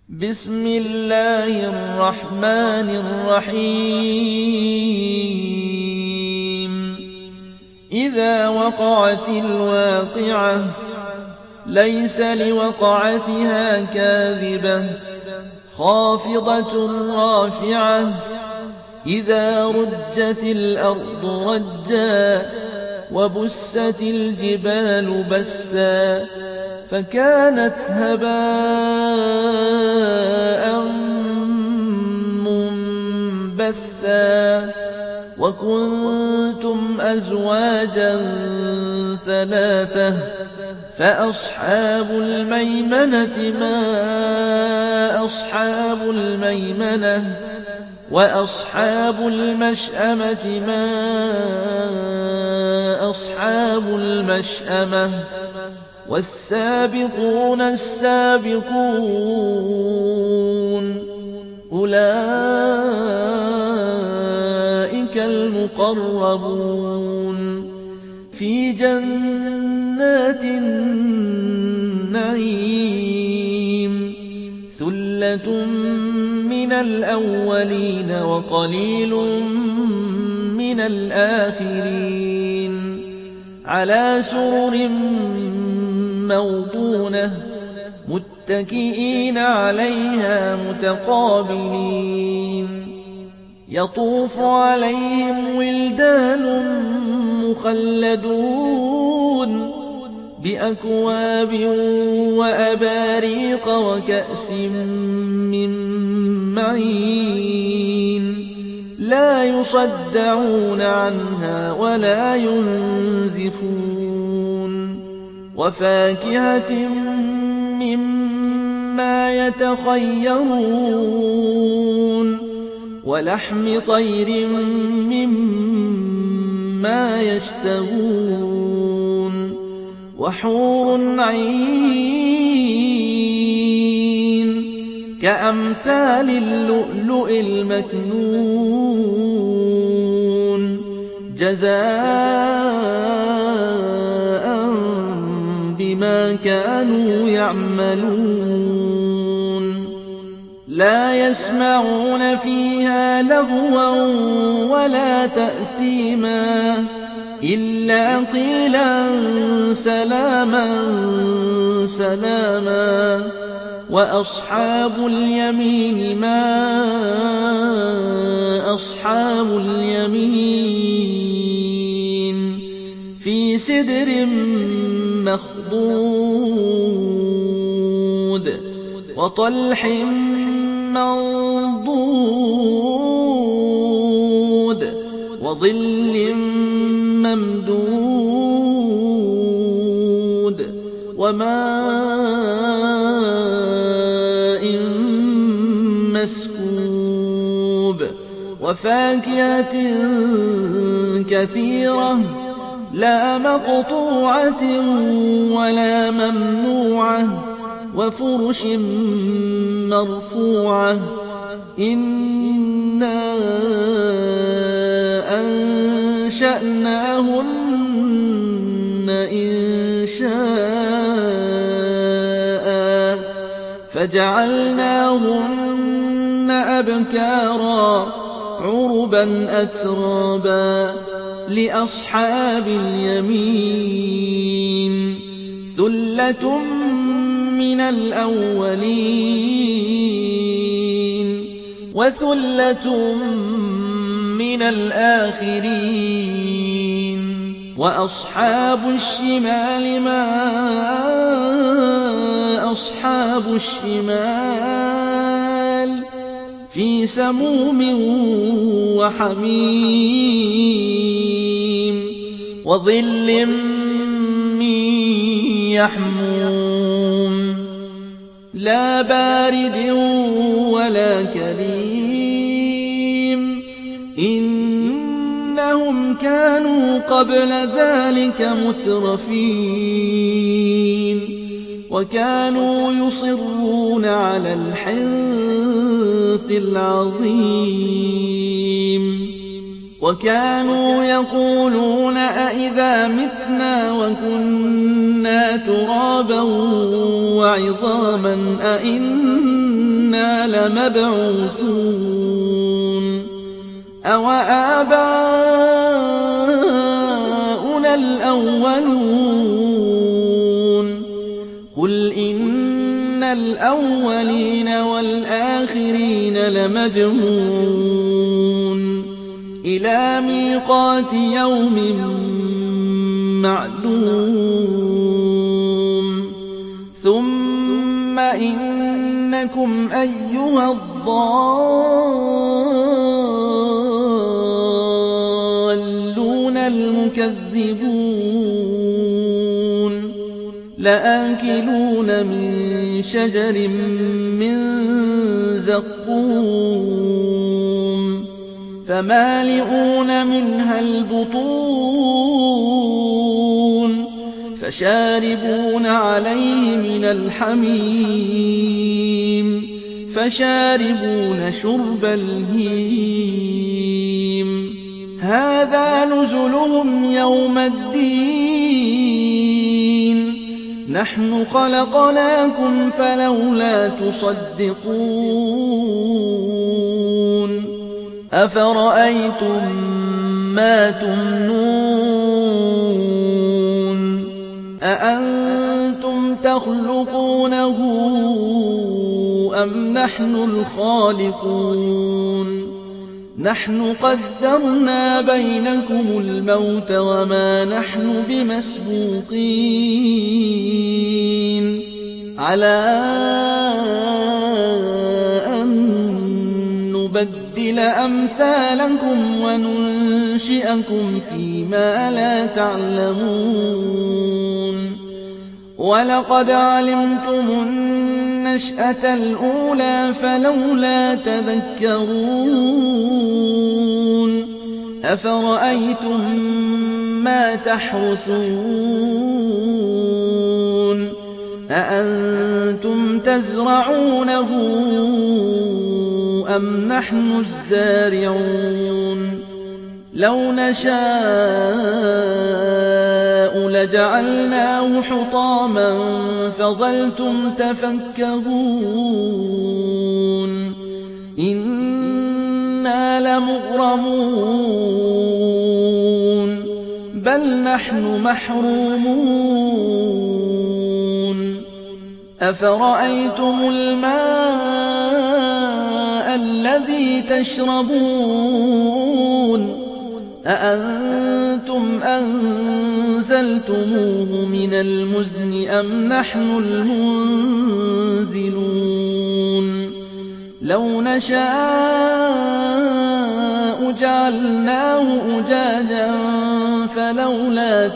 بسم الله الرحمن الرحيم إذا وقعت الواقعة ليس لوقعتها كاذبة خافضة رافعة إذا رجت الأرض رجا وبست الجبال بسا فكانت هباء منبثا وكنتم أزواجا ثلاثة فأصحاب الميمنة ما أصحاب الميمنة وأصحاب المشأمة ما أصحاب المشأمة والسابقون السابقون أولئك المقربون في جنات النعيم ثلة من الأولين وقليل من الآخرين على سرر موضونة متكئين عليها متقابلين يطوف عليهم ولدان مخلدون بأكواب وأباريق وكأس من معين لا يصدعون عنها ولا ينزفون وفاكهة مما يتخيرون ولحم طير مما يشتهون وحور عين كأمثال اللؤلؤ المكنون جزاء بما كانوا يعملون لا يسمعون فيها لغوا ولا تأثيما إلا قيلا سلاما سلاما وأصحاب اليمين ما أصحاب اليمين في سدر مخضود وطلح منضود وظل ممدود وماء مسكوب وفاكهة كثيرة لا مقطوعة ولا ممنوعة وفرش مرفوعة إنا أنشأناهن إنشاء فجعلناهن أبكارا عربا أترابا لأصحاب اليمين ثلة من الأولين وثلة من الآخرين وأصحاب الشمال ما أصحاب الشمال في سموم وحميم وظل من يحموم لا بارد ولا كريم إنهم كانوا قبل ذلك مترفين وكانوا يصرون على الحنث العظيم وكانوا يقولون أئذا متنا وكنا ترابا وعظاما أئنا أَإِنَّا لَمَبْعُوثُونَ أَوَآبَاؤُنَا الْأَوَّلُونَ قُلْ إِنَّ الْأَوَّلِينَ وَالْآخِرِينَ لَمَجْمُوعُونَ إِلَى مِيقَاتِ يَوْمٍ معلوم ثم إنكم أيها الضالون المكذبون لآكلون من شجر من زقوم فمالئون منها البطون فشاربون عليه من الحميم فشاربون شرب الهيم هذا نزلهم يوم الدين نحن خلقناكم فلولا تصدقون أفرأيتم ما تمنون أأنتم تخلقونه أم نحن الخالقون نحن قدرنا بينكم الموت وما نحن بمسبوقين على أن نبدل أمثالكم وننشئكم فيما لا تعلمون ولقد علمتم النشأة الأولى فلولا تذكرون أفرأيتم ما تحرثون أأنتم تزرعونه أم نحن الزارعون لو نشاء لجعلناه حطاما فظلتم تفكهون إنا لمغرمون بل نحن محرومون أفرأيتم الماء الذي تشربون أأنتم أنزلتموه من المزن أم نحن المنزلون لو نشاء جعلناه أجاجا فلولا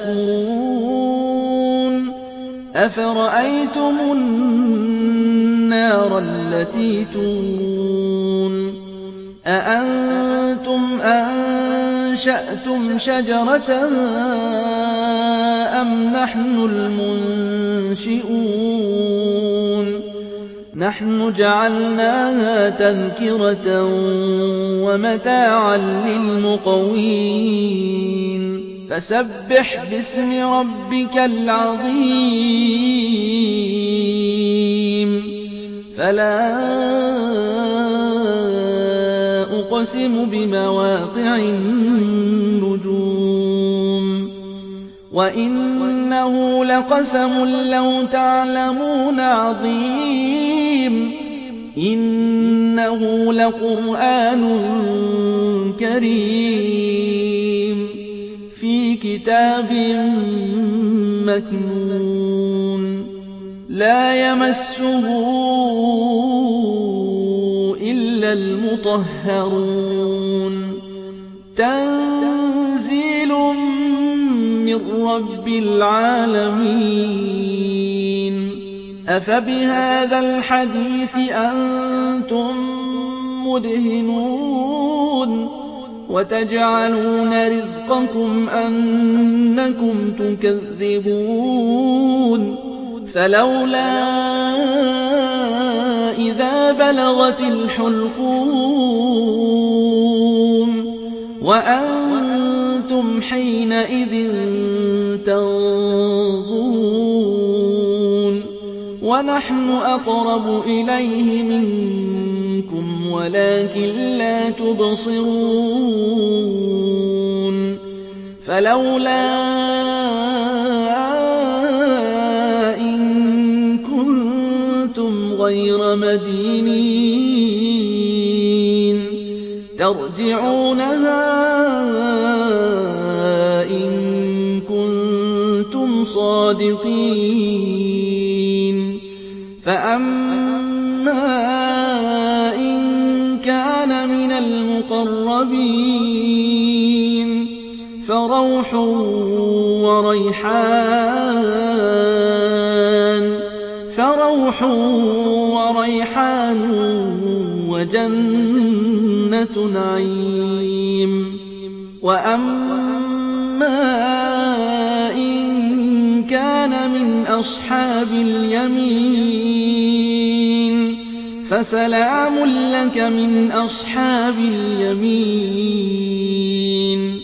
تشكرون أفرأيتم النار التي تورون أأنتم أنشأتم شجرتها أم نحن المنشئون نحن جعلناها تذكرة ومتاعا للمقوين فسبح باسم ربك العظيم فلا أقسم بمواقع النجوم وإنه لقسم لو تعلمون عظيم إنه لقرآن كريم في كتاب مكنون لا يمسه إلا المطهرون تنزيل من رب العالمين أفبهذا الحديث أنتم مدهنون وتجعلون رزقكم أنكم تكذبون فلولا إذا بلغت الحلقوم وأنتم حينئذ تنظرون ونحن أقرب إليه منكم ولكن لا تبصرون فلولا إن كنتم غير مدينين ترجعونها إن كنتم صادقين فأما إن كان من المقربين فروح وريحان وجنة نعيم وأما إن كان من أصحاب اليمين فسلام لك من أصحاب اليمين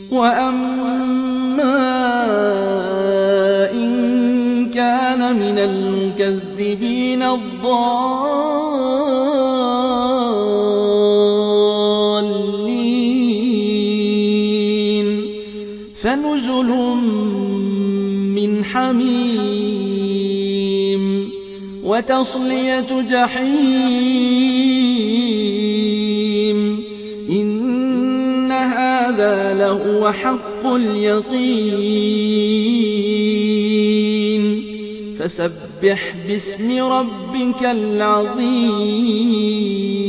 وأما إن كان من المكذبين الضالين فنزل من حميم وتصلية جحيم إن هذا لهو حق اليقين فسبح باسم ربك العظيم